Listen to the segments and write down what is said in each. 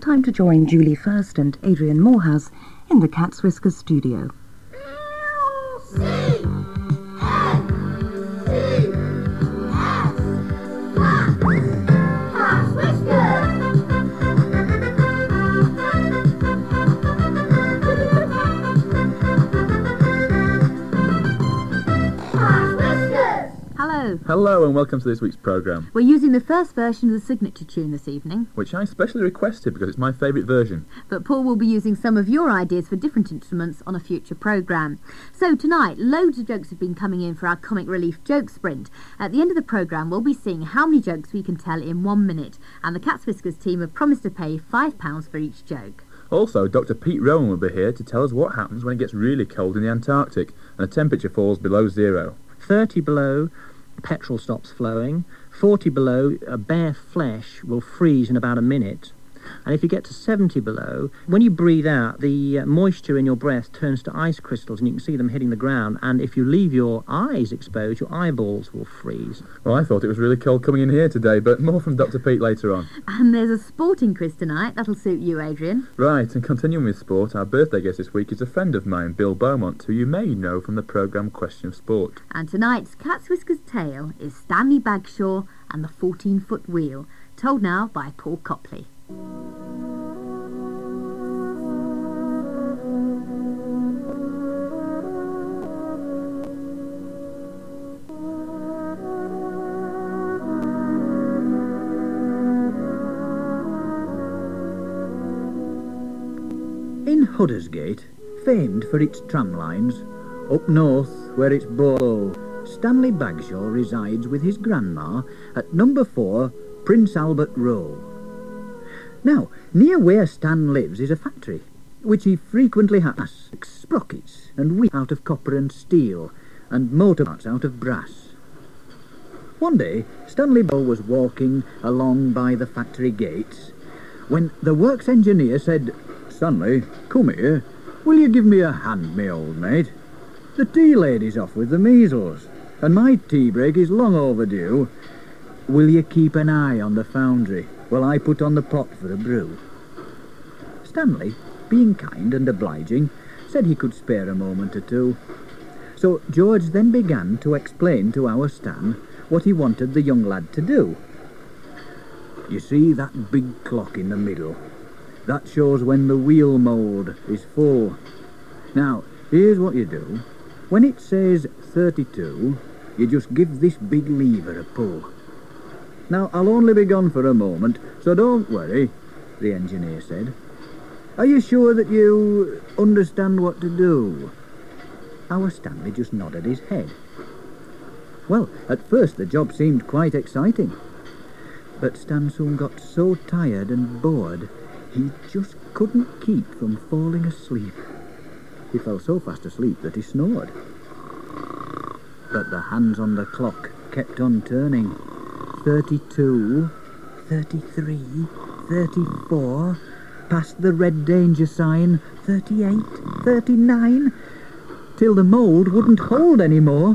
time to join Julie First and Adrian Morehouse in the Cat's Whiskers studio. Hello and welcome to this week's programme. We're using the first version of the signature tune this evening, which I specially requested because it's my favourite version. But Paul will be using some of your ideas for different instruments on a future programme. So tonight, loads of jokes have been coming in for our Comic Relief Joke Sprint. At the end of the programme, we'll be seeing how many jokes we can tell in 1 minute, and the Cat's Whiskers team have promised to pay £5 for each joke. Also, Dr. Pete Rowan will be here to tell us what happens when it gets really cold in the Antarctic and the temperature falls below zero. 30 below, petrol stops flowing. 40 below, bare flesh will freeze in about a minute. And if you get to 70 below, when you breathe out, the moisture in your breath turns to ice crystals and you can see them hitting the ground. And if you leave your eyes exposed, your eyeballs will freeze. Well, I thought it was really cold coming in here today, but more from Dr. Pete later on. And there's a sporting quiz tonight. That'll suit you, Adrian. Right, and continuing with sport, our birthday guest this week is a friend of mine, Bill Beaumont, who you may know from the programme Question of Sport. And tonight's Cat's Whiskers tale is Stanley Bagshaw and the 14-foot wheel, told now by Paul Copley. In Huddersgate, famed for its tram lines, up north where it's Bow, Stanley Bagshaw resides with his grandma at number 4 Prince Albert Row. Now, near where Stan lives is a factory, which he frequently has sprockets and wheels out of copper and steel, and motor parts out of brass. One day, Stanley Bow was walking along by the factory gates, when the works engineer said, "Stanley, come here. Will you give me a hand, me old mate? The tea lady's off with the measles, and my tea break is long overdue. Will you keep an eye on the foundry while I put on the pot for a brew?" Stanley, being kind and obliging, said he could spare a moment or two. So George then began to explain to our Stan what he wanted the young lad to do. "You see that big clock in the middle? That shows when the wheel mould is full. Now, here's what you do. When it says 32, you just give this big lever a pull. Now, I'll only be gone for a moment, so don't worry," the engineer said. "Are you sure that you understand what to do?" Our Stanley just nodded his head. Well, at first the job seemed quite exciting, but Stan soon got so tired and bored, he just couldn't keep from falling asleep. He fell so fast asleep that he snored. But the hands on the clock kept on turning. 32, 33, 34, past the red danger sign, 38, 39, till the mould wouldn't hold any more.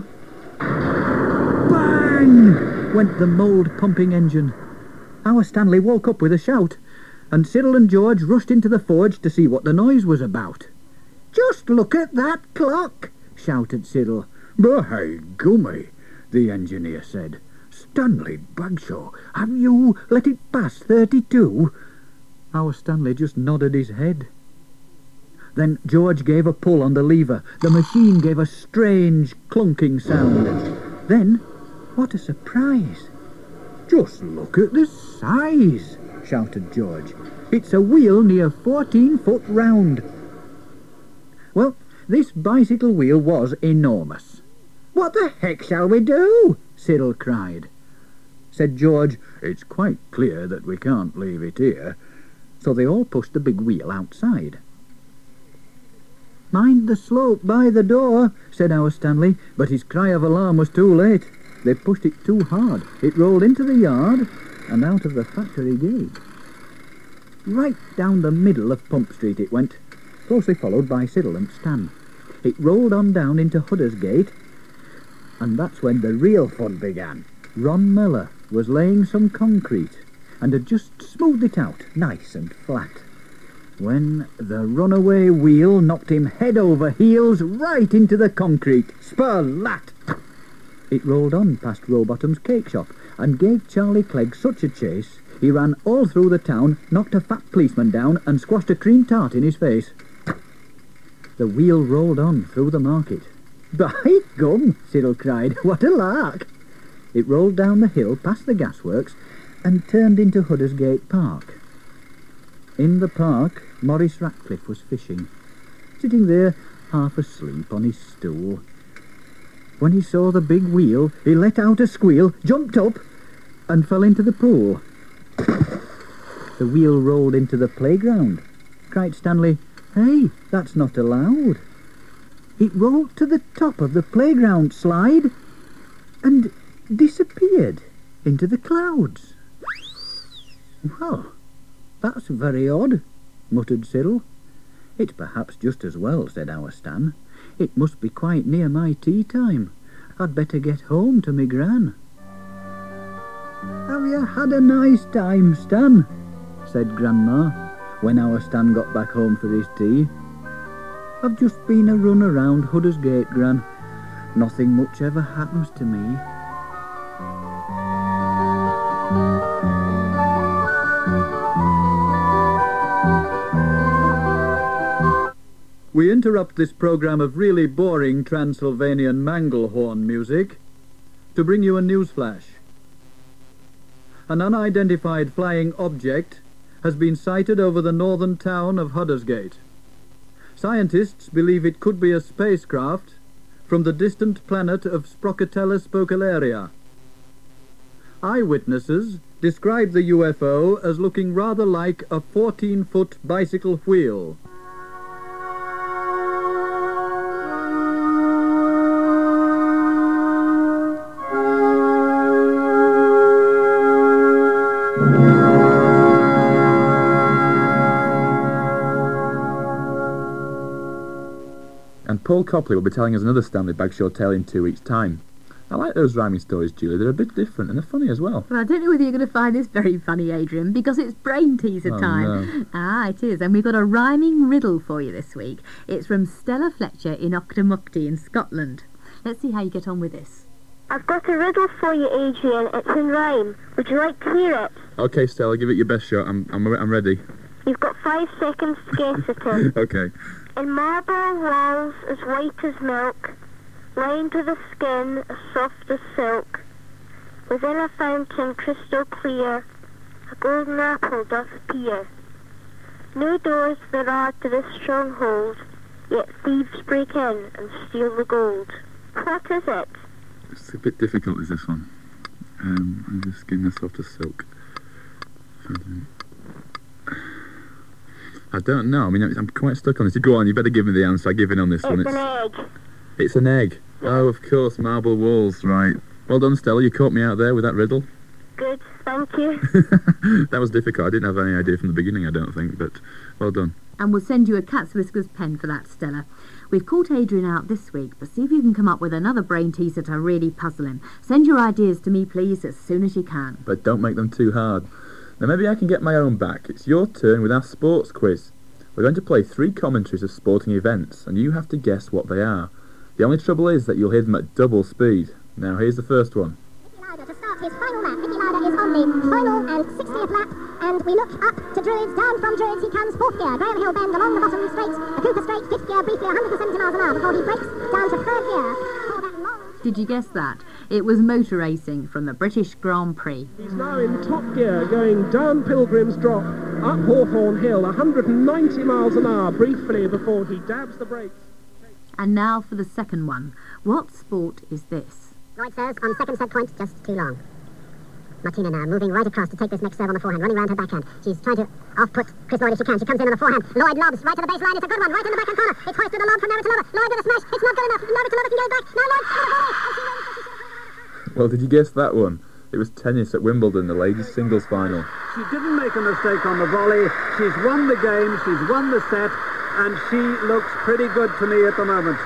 Bang! Went the mould pumping engine. Our Stanley woke up with a shout, and Cyril and George rushed into the forge to see what the noise was about. "Just look at that clock!" shouted Cyril. "By gummy," the engineer said. "Stanley Bagshaw, have you let it pass 32? Our Stanley just nodded his head. Then George gave a pull on the lever. The machine gave a strange clunking sound. Then, what a surprise! "Just look at the size!" shouted George. "It's a wheel near 14 foot round." Well, this bicycle wheel was enormous. "What the heck shall we do?" Cyril cried. Said George, "It's quite clear that we can't leave it here." So they all pushed the big wheel outside. "Mind the slope by the door," said our Stanley, but his cry of alarm was too late. They pushed it too hard. It rolled into the yard and out of the factory gate. Right down the middle of Pump Street it went, closely followed by Cyril and Stan. It rolled on down into Huddersgate, and that's when the real fun began. Ron Miller was laying some concrete and had just smoothed it out nice and flat, when the runaway wheel knocked him head over heels right into the concrete. Splat! It rolled on past Rowbottom's cake shop and gave Charlie Clegg such a chase, he ran all through the town, knocked a fat policeman down and squashed a cream tart in his face. The wheel rolled on through the market. "By gum," Cyril cried, "what a lark!" It rolled down the hill past the gasworks and turned into Huddersgate Park. In the park, Maurice Ratcliffe was fishing, sitting there half asleep on his stool. When he saw the big wheel, he let out a squeal, jumped up, and fell into the pool. The wheel rolled into the playground. Cried Stanley, "Hey, that's not allowed." It rolled to the top of the playground slide and disappeared into the clouds. "Well, that's very odd," muttered Cyril. "It's perhaps just as well," said our Stan. "It must be quite near my tea time. I'd better get home to me gran." "Have you had a nice time, Stan?" said Grandma, when our Stan got back home for his tea. "I've just been a run around Huddersgate, Gran. Nothing much ever happens to me." We interrupt this programme of really boring Transylvanian manglehorn music to bring you a news flash. An unidentified flying object has been sighted over the northern town of Huddersgate. Scientists believe it could be a spacecraft from the distant planet of Sprocatella Spocalaria. Eyewitnesses describe the UFO as looking rather like a 14-foot bicycle wheel. And Paul Copley will be telling us another Stanley Bagshaw tale in 2 weeks' time. I like those rhyming stories, Julie. They're a bit different and they're funny as well. Well, I don't know whether you're going to find this very funny, Adrian, because it's brain teaser time. No. Ah, it is. And we've got a rhyming riddle for you this week. It's from Stella Fletcher in Octomukty in Scotland. Let's see how you get on with this. I've got a riddle for you, Adrian. It's in rhyme. Would you like to hear it? Okay, Stella, give it your best shot. I'm ready. You've got 5 seconds to guess it. Okay. In marble walls as white as milk, lined with a skin as soft as silk, within a fountain crystal clear, a golden apple doth appear. No doors there are to this stronghold, yet thieves break in and steal the gold. What is it? It's a bit difficult, is this one? The skin is soft as silk. I don't know. I mean, I'm quite stuck on this. Go on, you better give me the answer. I give in on this one. It's an egg. It's an egg. Oh, of course, marble walls, right. Well done, Stella. You caught me out there with that riddle. Good, thank you. That was difficult. I didn't have any idea from the beginning, I don't think, but well done. And we'll send you a Cat's Whiskers pen for that, Stella. We've caught Adrian out this week, but see if you can come up with another brain teaser to really puzzle him. Send your ideas to me, please, as soon as you can. But don't make them too hard. Now maybe I can get my own back. It's your turn with our sports quiz. We're going to play 3 commentaries of sporting events, and you have to guess what they are. The only trouble is that you'll hear them at double speed. Now here's the first one. Nicky Lauda to start his final lap. Nicky Lauda is on the final and 60th lap, and we look up to Druids. Down from Druids he comes 4th gear. Graham Hill bend along the bottom straight. A Cooper straight, 5th gear, briefly 170 miles an hour before he breaks down to 3rd gear. For that long... Did you guess that? It was motor racing from the British Grand Prix. He's now in top gear, going down Pilgrim's Drop, up Hawthorne Hill, 190 miles an hour, briefly before he dabs the brakes. And now for the second one. What sport is this? Lloyd serves on second set point, just too long. Martina now moving right across to take this next serve on the forehand, running round her backhand. She's trying to off-put Chris Lloyd if she can. She comes in on the forehand. Lloyd lobs right to the baseline. It's a good one, right in the backhand corner. It's hoisted a lob from Navratilova. Lloyd with a smash. It's not good enough. Navratilova can get it back. Now Lloyd's in the volley. Well, did you guess that one? It was tennis at Wimbledon, the ladies' singles final. She didn't make a mistake on the volley. She's won the game, she's won the set, and she looks pretty good to me at the moment.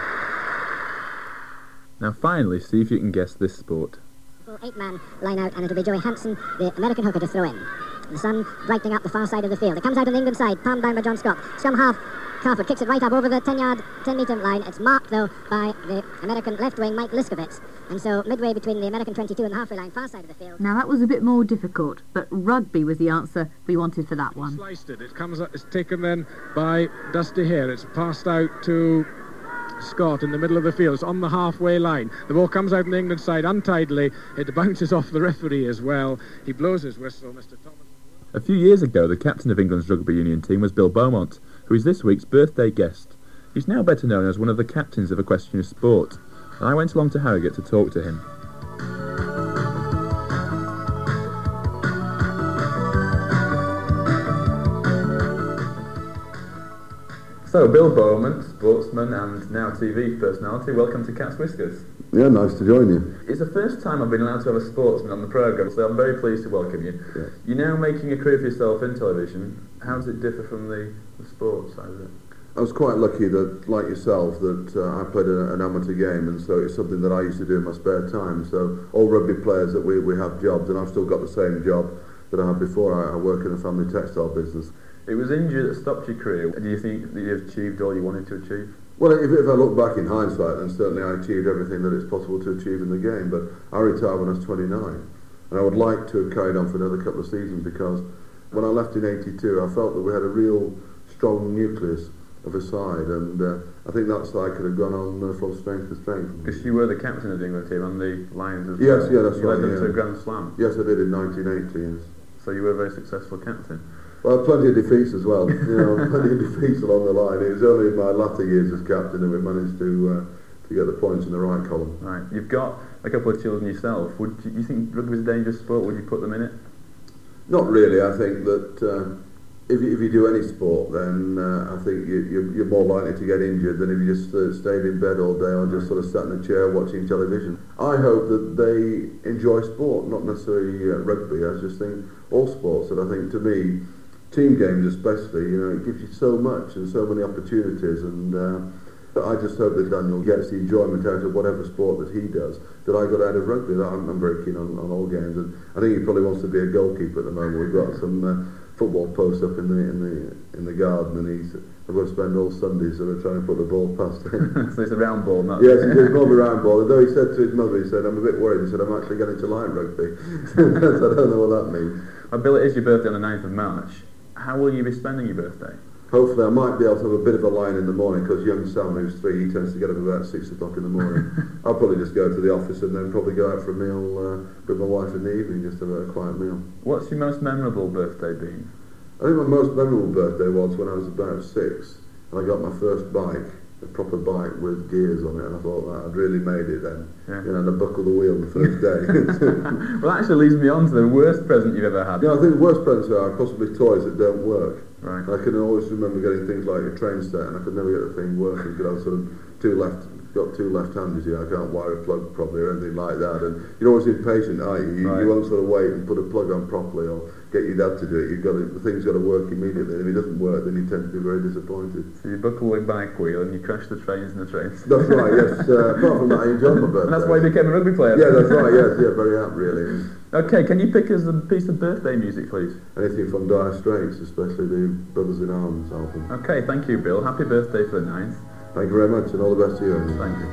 Now finally, see if you can guess this sport. 8-man line out, and it'll be Joey Hansen, the American hooker, to throw in. The sun brightening up the far side of the field. It comes out on the England side, palmed down by John Scott. Scrum half. Carford kicks it right up over the 10-metre line. It's marked, though, by the American left wing, Mike Liskovitz. And so midway between the American 22 and the halfway line, far side of the field. Now that was a bit more difficult, but rugby was the answer we wanted for that one. Sliced it. It's taken then by Dusty Hare. It's passed out to Scott in the middle of the field. It's on the halfway line. The ball comes out on the England side untidily. It bounces off the referee as well. He blows his whistle, Mr. Thomas. A few years ago, the captain of England's rugby union team was Bill Beaumont, who is this week's birthday guest. He's now better known as one of the captains of Equestrian Sport, and I went along to Harrogate to talk to him. So, Bill Beaumont, sportsman and now TV personality, welcome to Cat's Whiskers. Yeah, nice to join you. It's the first time I've been allowed to have a sportsman on the programme, so I'm very pleased to welcome you. Yeah. You're now making a career for yourself in television. How does it differ from the sports side of it? I was quite lucky that, like yourself, that I played an amateur game, and so it's something that I used to do in my spare time. So all rugby players that we have jobs, and I've still got the same job that I had before. I work in a family textile business. It was injury that stopped your career. Do you think that you've achieved all you wanted to achieve? Well, if I look back in hindsight, then certainly I achieved everything that it's possible to achieve in the game, but I retired when I was 29, and I would like to have carried on for another couple of seasons, because when I left in 82, I felt that we had a real strong nucleus of a side, and I think that side could have gone on from strength to strength. Because you were the captain of the England team on the Lions as yes, well. Yeah, that's you right. led them Yeah. to a Grand Slam. Yes, I did in 1980, yes. So you were a very successful captain. Well, plenty of defeats as well. Plenty of defeats along the line. It was only in my latter years as captain that we managed to get the points in the right column. Right. You've got a couple of children yourself. Would you think rugby is a dangerous sport? Would you put them in it? Not really. I think that if you do any sport, then I think you're more likely to get injured than if you just stayed in bed all day or just sort of sat in a chair watching television. I hope that they enjoy sport, not necessarily rugby. I just think all sports, and I think to me, team games especially, it gives you so much and so many opportunities, and I just hope that Daniel gets the enjoyment out of whatever sport that he does that I got out of rugby. I'm very keen on all games, and I think he probably wants to be a goalkeeper at the moment. We've got some football posts up in the garden, and I've got to spend all Sundays sort of trying to put the ball past him. So it's a round ball, not... Yes, it's more of a round ball. Although he said to his mother, he said, I'm a bit worried. He said, I'm actually getting to like rugby. So I don't know what that means. Bill, it is your birthday on the 9th of March. How will you be spending your birthday? Hopefully I might be able to have a bit of a line in the morning, because young Sam, who's 3, he tends to get up about 6 o'clock in the morning. I'll probably just go to the office and then probably go out for a meal with my wife in the evening, just have a quiet meal. What's your most memorable birthday been? I think my most memorable birthday was when I was about 6, and I got my first bike, a proper bike with gears on it, and I thought that I'd really made it then. Yeah. And I buckled the wheel the first day. Well, that actually leads me on to the worst present you've ever had. Yeah, I think the worst presents are possibly toys that don't work. Right. I can always remember getting things like a train set, and I could never get the thing working because I sort of got two left-handers here. I can't wire a plug properly or anything like that, and you're always impatient, aren't you? Right. You won't sort of wait and put a plug on properly or get your dad to do it. The thing's got to work immediately, and if it doesn't work, then you tend to be very disappointed. So you buckle the bike wheel and you crash the trains in the trains. That's right, yes. Apart from that, I enjoyed my birthday. And that's why you became a rugby player. Yeah, that's right, yes. Yeah, very apt, really. Okay, can you pick us a piece of birthday music, please? Anything from Dire Straits, especially the Brothers in Arms album. Okay, thank you, Bill. Happy birthday for the 9th. Thank you very much, and all the best to you. Thank you.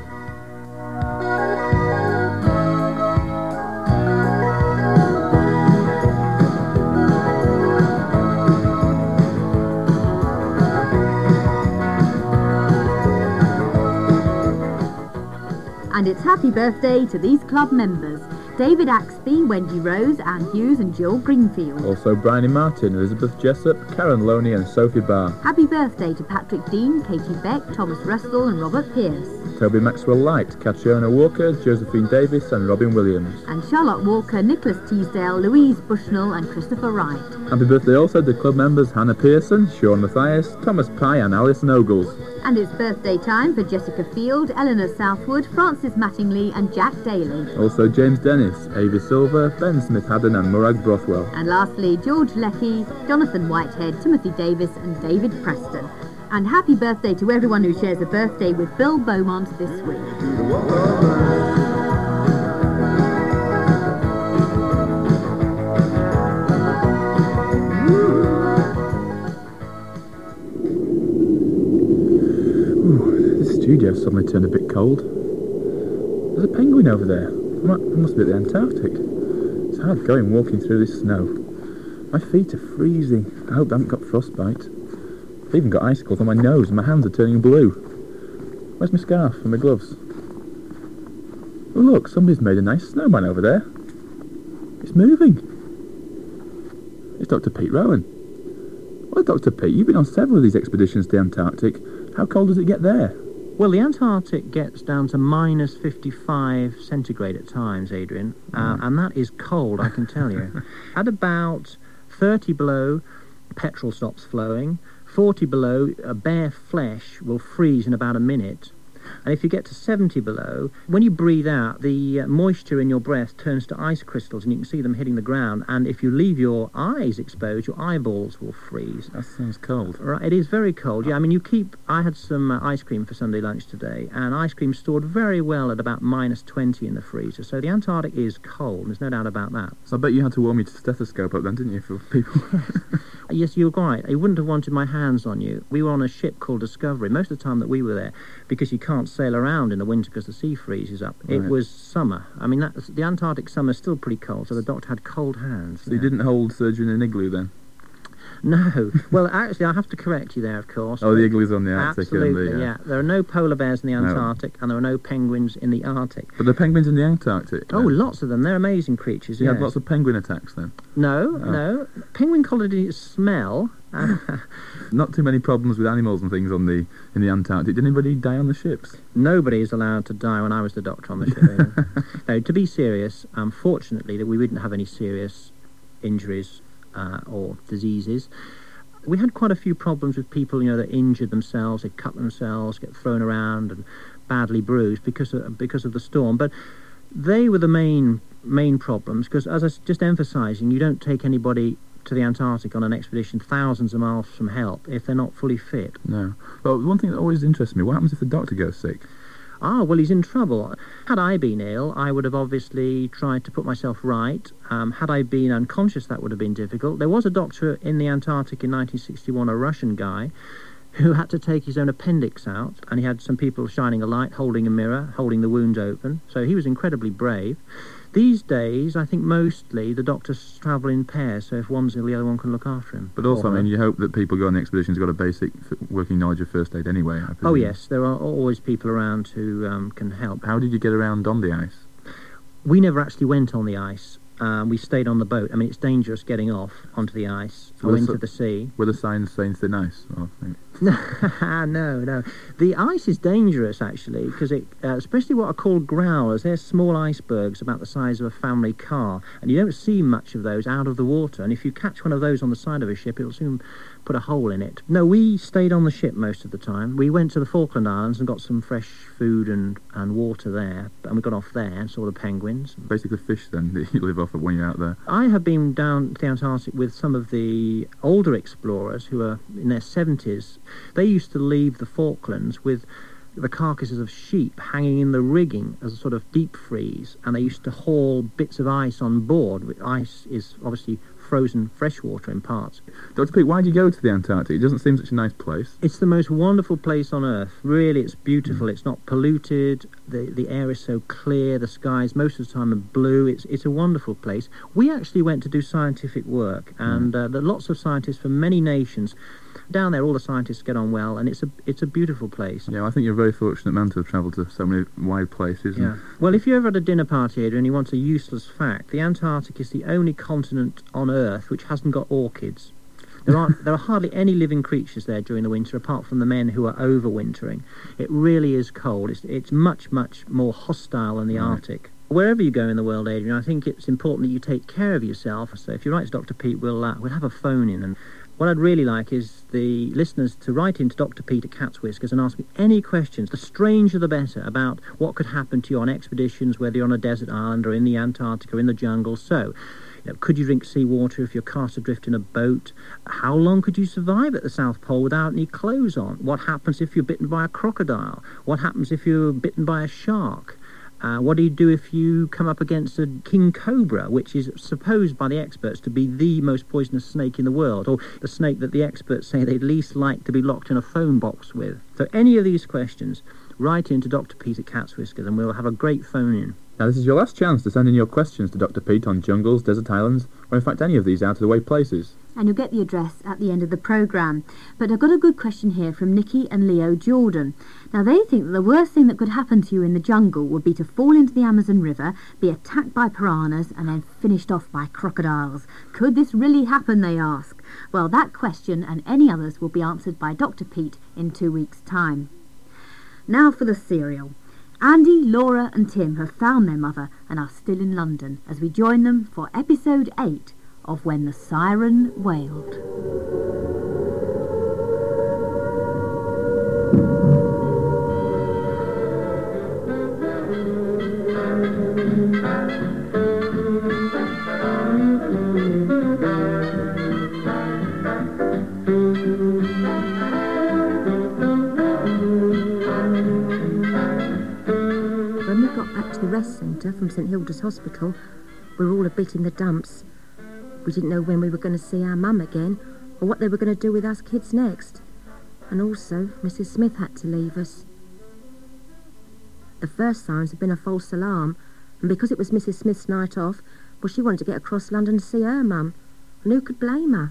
And it's happy birthday to these club members: David Axby, Wendy Rose, Anne Hughes and Jill Greenfield. Also Bryony Martin, Elizabeth Jessup, Karen Loney and Sophie Barr. Happy birthday to Patrick Dean, Katie Beck, Thomas Russell and Robert Pearce. Toby Maxwell Light, Catriona Walker, Josephine Davis and Robin Williams. And Charlotte Walker, Nicholas Teasdale, Louise Bushnell and Christopher Wright. Happy birthday also to club members Hannah Pearson, Sean Mathias, Thomas Pye and Alison Ogles. And it's birthday time for Jessica Field, Eleanor Southwood, Francis Mattingly and Jack Daly. Also James Dennis, Avi Silver, Ben Smith-Haddon and Murag Brothwell. And lastly, George Leckie, Jonathan Whitehead, Timothy Davis and David Preston. And happy birthday to everyone who shares a birthday with Bill Beaumont this week. suddenly turned a bit cold. There's a penguin over there. It must be at the Antarctic. It's hard going walking through this snow. My feet are freezing. I hope I haven't got frostbite. I've even got icicles on my nose and my hands are turning blue. Where's my scarf and my gloves? Oh look, somebody's made a nice snowman over there. It's moving. It's Dr. Pete Rowan. Well, Dr. Pete, you've been on several of these expeditions to the Antarctic. How cold does it get there? Well, the Antarctic gets down to minus 55 centigrade at times, Adrian, and that is cold, I can tell you. At about 30 below, petrol stops flowing. 40 below, bare flesh will freeze in about a minute. And if you get to 70 below, when you breathe out, the moisture in your breath turns to ice crystals, and you can see them hitting the ground. And if you leave your eyes exposed, your eyeballs will freeze. That sounds cold. Right, it is very cold. Yeah, I mean, I had some ice cream for Sunday lunch today, and ice cream stored very well at about minus 20 in the freezer. So the Antarctic is cold. There's no doubt about that. So I bet you had to warm your stethoscope up then, didn't you, for people? Yes, you're right. I wouldn't have wanted my hands on you. We were on a ship called Discovery most of the time that we were there, because you can't sail around in the winter because the sea freezes up. Right. It was summer. I mean, the Antarctic summer is still pretty cold, so the doctor had cold hands. So you didn't hold surgery in an igloo then? No. Well, actually, I have to correct you there, of course. Oh, the igloo's on the Arctic. Absolutely, yeah. There are no polar bears in the Antarctic, and there are no penguins in the Arctic. But there are penguins in the Antarctic? Oh, lots of them. They're amazing creatures. You had lots of penguin attacks then? No. Penguin colonies smell. Not too many problems with animals and things in the Antarctic. Did anybody die on the ships? Nobody is allowed to die when I was the doctor on the ship. No, to be serious, fortunately, that we didn't have any serious injuries or diseases. We had quite a few problems with people, that injured themselves, they cut themselves, get thrown around and badly bruised because of the storm. But they were the main problems, because as I was just emphasising, you don't take anybody to the Antarctic on an expedition thousands of miles from help if they're not fully fit. No. Well, one thing that always interests me, what happens if the doctor goes sick? Well, he's in trouble. Had I been ill, I would have obviously tried to put myself right. Had I been unconscious, that would have been difficult. There was a doctor in the Antarctic in 1961, a Russian guy, who had to take his own appendix out, and he had some people shining a light, holding a mirror, holding the wound open. So he was incredibly brave. These days, I think mostly the doctors travel in pairs, so if one's ill, the other one can look after him. But also, I mean, you hope that people go on the expeditions have got a basic working knowledge of first aid anyway, I presume. Oh, yes, there are always people around who can help. How did you get around on the ice? We never actually went on the ice. We stayed on the boat. I mean, it's dangerous getting off onto the ice or into the sea. Were the signs saying thin ice? No. The ice is dangerous, actually, because especially what are called growlers. They're small icebergs about the size of a family car, and you don't see much of those out of the water. And if you catch one of those on the side of a ship, it'll soon put a hole in it. No, we stayed on the ship most of the time. We went to the Falkland Islands and got some fresh food and water there, and we got off there and saw the penguins. Basically fish, then, that you live off of when you're out there. I have been down to the Antarctic with some of the older explorers who are in their 70s. They used to leave the Falklands with the carcasses of sheep hanging in the rigging as a sort of deep freeze, and they used to haul bits of ice on board. Ice is obviously frozen freshwater in parts. Dr. Pete, why did you go to the Antarctic? It doesn't seem such a nice place. It's the most wonderful place on Earth. Really, it's beautiful. It's not polluted. The air is so clear. The skies most of the time are blue. It's a wonderful place. We actually went to do scientific work, and there are lots of scientists from many nations. Down there, all the scientists get on well, and it's a beautiful place. Yeah, I think you're a very fortunate man to have travelled to so many wide places. Yeah. Well, if you ever had a dinner party, Adrian, and you want a useless fact, the Antarctic is the only continent on Earth which hasn't got orchids. There are hardly any living creatures there during the winter, apart from the men who are overwintering. It really is cold. It's much, much more hostile than the Arctic. Wherever you go in the world, Adrian, I think it's important that you take care of yourself. So if you write to Dr. Pete, we'll have a phone in, and what I'd really like is the listeners to write into Dr. Pete at Cat's Whiskers and ask me any questions, the stranger the better, about what could happen to you on expeditions, whether you're on a desert island or in the Antarctic or in the jungle. So, could you drink seawater if you're cast adrift in a boat? How long could you survive at the South Pole without any clothes on? What happens if you're bitten by a crocodile? What happens if you're bitten by a shark? What do you do if you come up against a king cobra, which is supposed by the experts to be the most poisonous snake in the world, or the snake that the experts say they'd least like to be locked in a phone box with? So any of these questions, write in to Dr. Pete at Cat's Whiskers and we'll have a great phone-in. Now, this is your last chance to send in your questions to Dr. Pete on jungles, desert islands, or in fact any of these out-of-the-way places. And you'll get the address at the end of the programme. But I've got a good question here from Nikki and Leo Jordan. Now, they think that the worst thing that could happen to you in the jungle would be to fall into the Amazon River, be attacked by piranhas, and then finished off by crocodiles. Could this really happen, they ask? Well, that question and any others will be answered by Dr. Pete in 2 weeks' time. Now for the serial. Andy, Laura and Tim have found their mother and are still in London as we join them for episode 8 of When the Siren Wailed. When we got back to the rest centre from St Hilda's Hospital, we were all a bit in the dumps. We didn't know when we were going to see our mum again, or what they were going to do with us kids next. And also, Mrs Smith had to leave us. The first sirens had been a false alarm, and because it was Mrs Smith's night off, well, she wanted to get across London to see her mum. And who could blame her?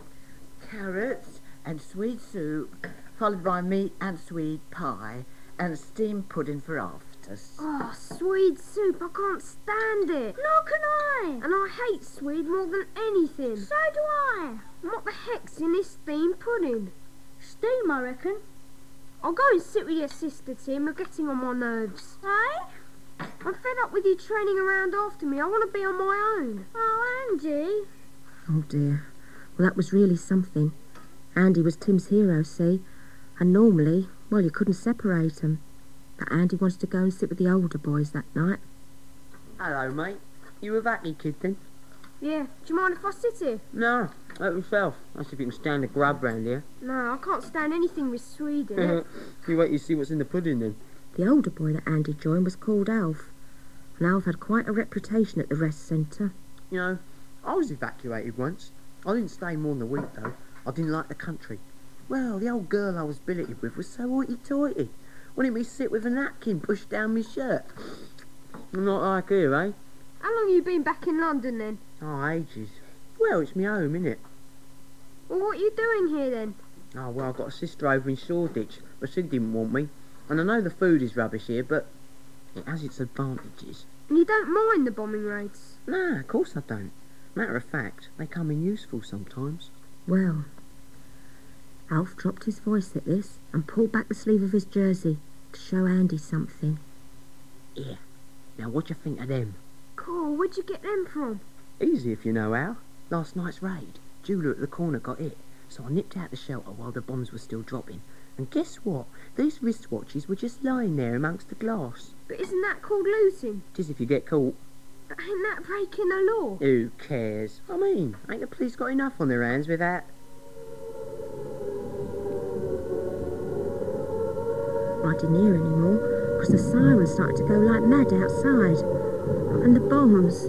Carrots and sweet soup, followed by meat and sweet pie, and steamed pudding for afters. Oh, Swede soup, I can't stand it. Nor can I. And I hate Swede more than anything. So do I. And what the heck's in this steamed pudding? Steam, I reckon. I'll go and sit with your sister, Tim. You're getting on my nerves. Eh? I'm fed up with you training around after me. I want to be on my own. Oh, Andy. Oh dear. Well, that was really something. Andy was Tim's hero, see? And normally, well, you couldn't separate them. But Andy wanted to go and sit with the older boys that night. Hello, mate. You a vacky kid then? Yeah, do you mind if I sit here? No, help yourself. That's if you can stand the grub round here. No, I can't stand anything with Swede in it. You wait, you see what's in the pudding then. The older boy that Andy joined was called Alf. And Alf had quite a reputation at the rest centre. You know, I was evacuated once. I didn't stay more than a week, though. I didn't like the country. Well, the old girl I was billeted with was so hoity-toity. Wanted me to sit with a napkin pushed down my shirt. Not like here, eh? How long have you been back in London, then? Oh, ages. Well, it's my home, innit? Well, what are you doing here, then? Oh, well, I've got a sister over in Shoreditch, but she didn't want me. And I know the food is rubbish here, but it has its advantages. And you don't mind the bombing raids? Nah, of course I don't. Matter of fact, they come in useful sometimes. Well, Alf dropped his voice at this and pulled back the sleeve of his jersey to show Andy something. Yeah. Now, what do you think of them? Cool, where'd you get them from? Easy if you know how. Last night's raid. Julia at the corner got hit, so I nipped out the shelter while the bombs were still dropping. And guess what? These wristwatches were just lying there amongst the glass. But isn't that called looting? Tis if you get caught. But ain't that breaking the law? Who cares? I mean, ain't the police got enough on their hands with that? I didn't hear any more because the sirens started to go like mad outside. And the bombs.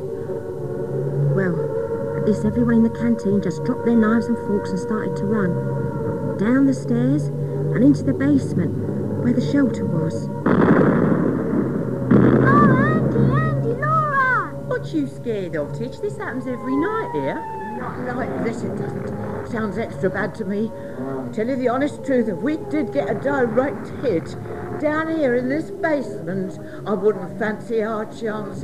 Well, at least everyone in the canteen just dropped their knives and forks and started to run. Down the stairs and into the basement where the shelter was. Oh, Andy, Laura! What you scared of, Titch? This happens every night here. Not like this, it doesn't. Sounds extra bad to me. Tell you the honest truth, if we did get a direct hit down here in this basement, I wouldn't fancy our chances.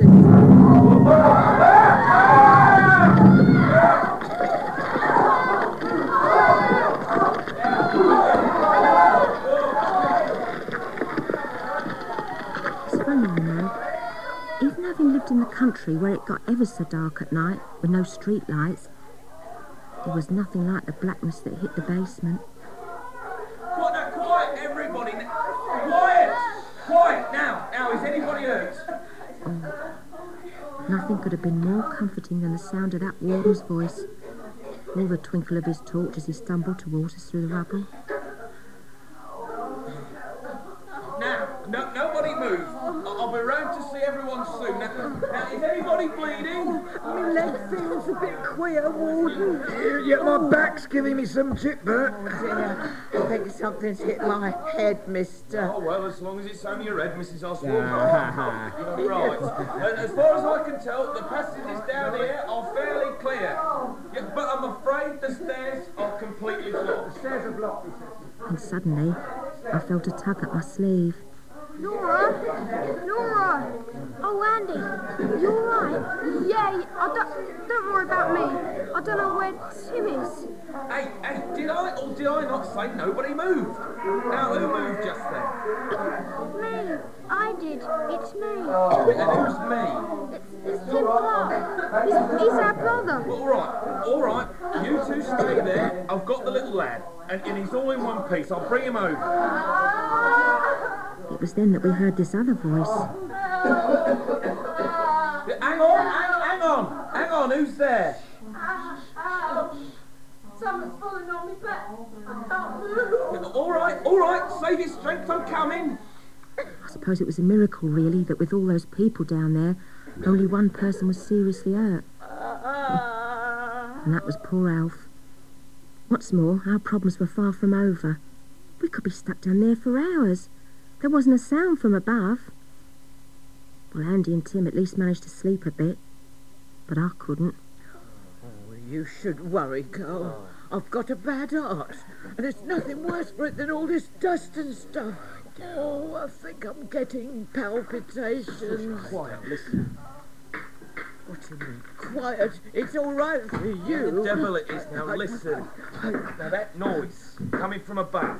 It's funny, you know. Even having lived in the country where it got ever so dark at night with no street lights, there was nothing like the blackness that hit the basement. Quiet, everybody. Quiet now. Now, is anybody hurt? Nothing could have been more comforting than the sound of that warden's voice, or the twinkle of his torch as he stumbled towards us through the rubble. Now, nobody move. I'll be round to see everyone soon. Now, Now, is anybody bleeding? My leg feels a bit queer, Warden. Yeah, my back's giving me some chip, Bert. Dear, I think something's hit my head, mister. Oh, well, as long as it's only your head, Mrs. Oswald. Right. As far as I can tell, the passages down here are fairly clear. Yeah, but I'm afraid the stairs are completely blocked. The stairs are blocked. And suddenly, I felt a tug at my sleeve. Nora? Nora? Oh, Andy, you all right? Yeah, don't worry about me. I don't know where Tim is. Hey, did I not say nobody moved? Now, who moved just then? Me. I did. It's me. And who's me? It's Tim Clark. He's our brother. Well, all right. You two stay there. I've got the little lad. And he's all in one piece. I'll bring him over. It was then that we heard this other voice. Hang on, who's there? Someone's falling on me back. I can't move. All right, save your strength, I'm coming. I suppose it was a miracle, really, that with all those people down there, only one person was seriously hurt. And that was poor Alf. What's more, our problems were far from over. We could be stuck down there for hours. There wasn't a sound from above. Well, Andy and Tim at least managed to sleep a bit, but I couldn't. Oh, you shouldn't worry, girl. I've got a bad heart, and there's nothing worse for it than all this dust and stuff. Oh, I think I'm getting palpitations. Quiet, listen. What do you mean, quiet? It's all right for you. The devil it is. Now listen. Now that noise coming from above.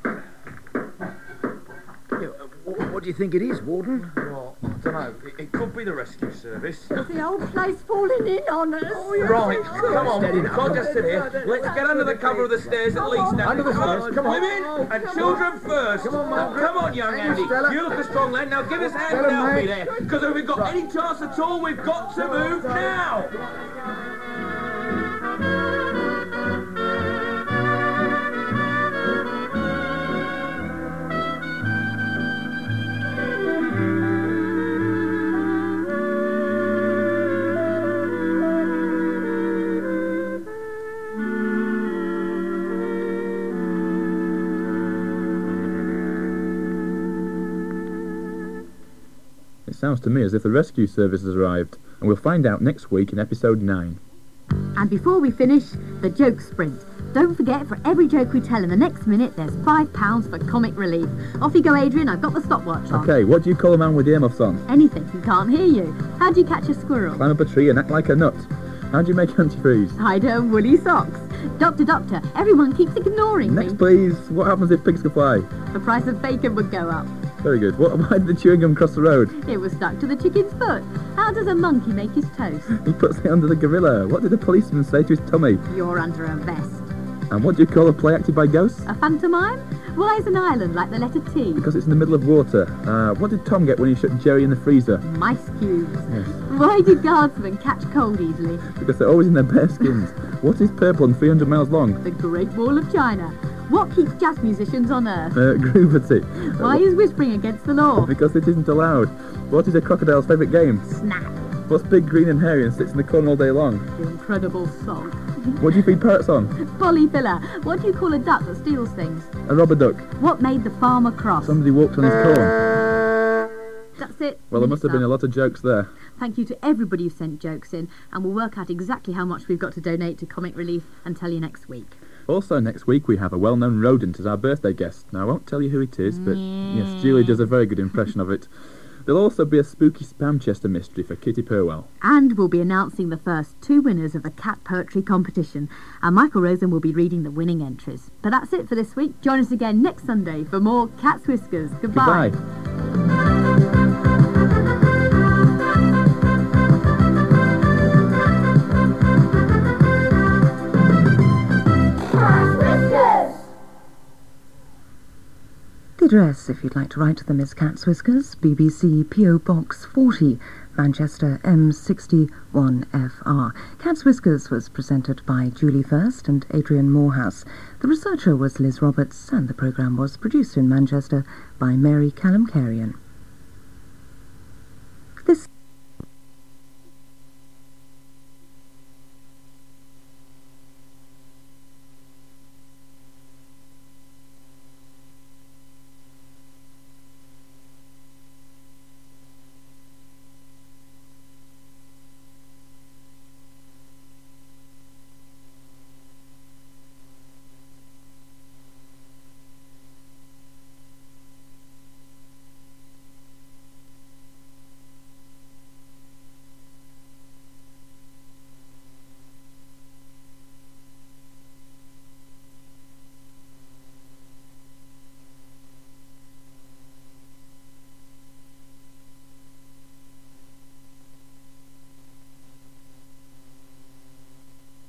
What do you think it is, Warden? Well, I don't know. It could be the rescue service. Is the whole place falling in on us? Oh, yes, right, come on. Can't just sit here. Let's get under the cover of the stairs at least now. Under the stairs, come on. Women and children first. Come on, Margaret. Come on, young Andy. You look a strong lad. Now give us a hand and help me there. Because if we've got any chance at all, we've got to move now. Sounds to me as if the rescue service has arrived, and we'll find out next week in episode 9. And before we finish, the joke sprint. Don't forget, for every joke we tell in the next minute, there's £5 for comic relief. Off you go, Adrian. I've got the stopwatch on. Okay, what do you call a man with earmuffs on? Anything. He can't hear you. How do you catch a squirrel? Climb up a tree and act like a nut. How do you make antifreeze? Hide her woolly socks. Doctor, everyone keeps ignoring me. Next, please. What happens if pigs could fly? The price of bacon would go up. Very good. Why did the chewing gum cross the road? It was stuck to the chicken's foot. How does a monkey make his toast? He puts it under the gorilla. What did the policeman say to his tummy? You're under arrest. And what do you call a play acted by ghosts? A pantomime? Why is an island like the letter T? Because it's in the middle of water. What did Tom get when he shut Jerry in the freezer? Mice cubes. Yes. Why do guardsmen catch cold easily? Because they're always in their bare skins. What is purple and 300 miles long? The Great Wall of China. What keeps jazz musicians on earth? Gravity. Why is whispering against the law? Because it isn't allowed. What is a crocodile's favourite game? Snap. What's big, green and hairy and sits in the corner all day long? The incredible song. What do you feed parrots on? Polyfilla. What do you call a duck that steals things? A rubber duck. What made the farmer cross? Somebody walked on his corn. That's it. Well, there must have been a lot of jokes there. Thank you to everybody who sent jokes in, and we'll work out exactly how much we've got to donate to Comic Relief and tell you next week. Also, next week we have a well-known rodent as our birthday guest. Now, I won't tell you who it is, but yes, Julie does a very good impression of it. There'll also be a spooky Spamchester mystery for Kitty Purwell. And we'll be announcing the first 2 winners of the cat poetry competition. And Michael Rosen will be reading the winning entries. But that's it for this week. Join us again next Sunday for more Cat's Whiskers. Goodbye. The address, if you'd like to write to them, is Cat's Whiskers, BBC P.O. Box 40, Manchester M61FR. Cat's Whiskers was presented by Julie First and Adrian Morehouse. The researcher was Liz Roberts, and the programme was produced in Manchester by Mary Callum-Carrion. This